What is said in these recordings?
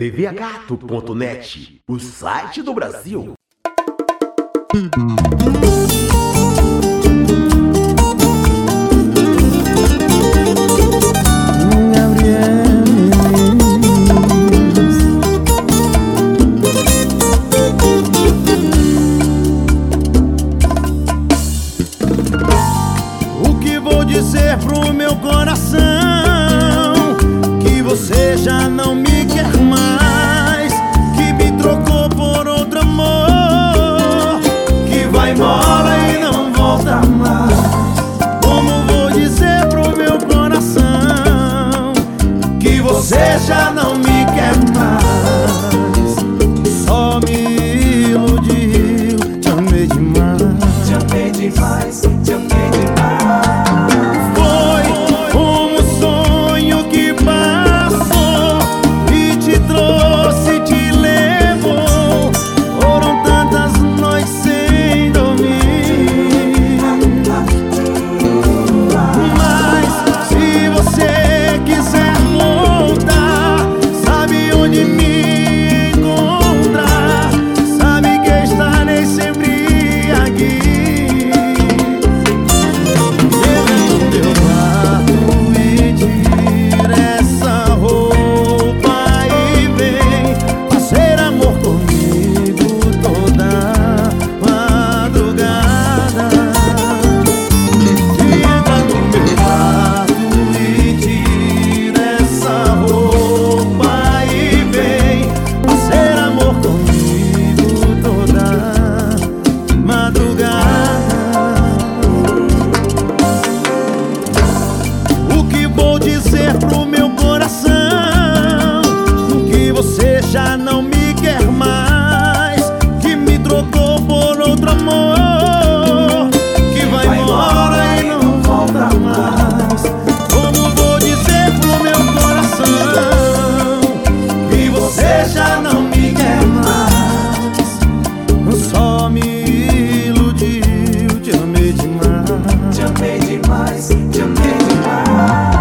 tvagato.net, o site do Brasil. O que vou dizer pro meu coração? Que você já não me quer mais, que me trocou por outro amor, que vai embora e não volta mais. Como vou dizer pro meu coração que você já não me quer mais? Só me iludiu, te amei demais. Te amei demais, te amei demais. Foi como um sonho que passou e te trouxe, te levou. Foram tantas noites sem dormir. Mas se você quiser voltar, sabe onde me encontrar. Sabe que estarei sempre aqui. Dizer pro meu coração que você já não me quer mais, que me trocou por outro amor, que vai embora e não volta mais. Como vou dizer pro meu coração que você já não me quer mais? Só me iludiu, te amei demais. Te amei demais, te amei demais.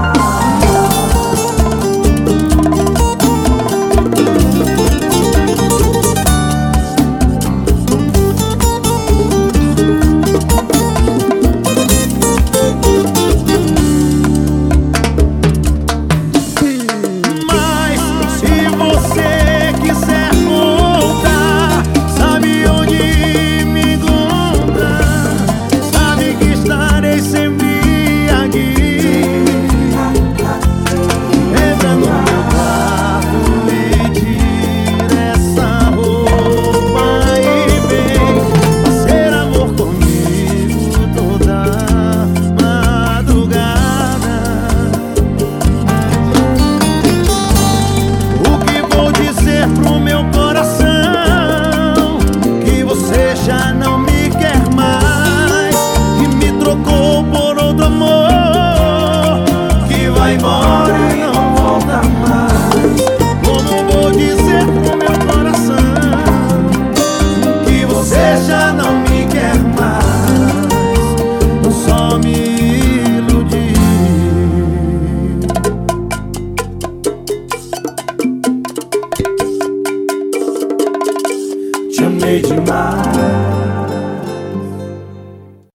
Pro meu coração que você já não me quer mais, que me trocou por outro amor, que vai embora.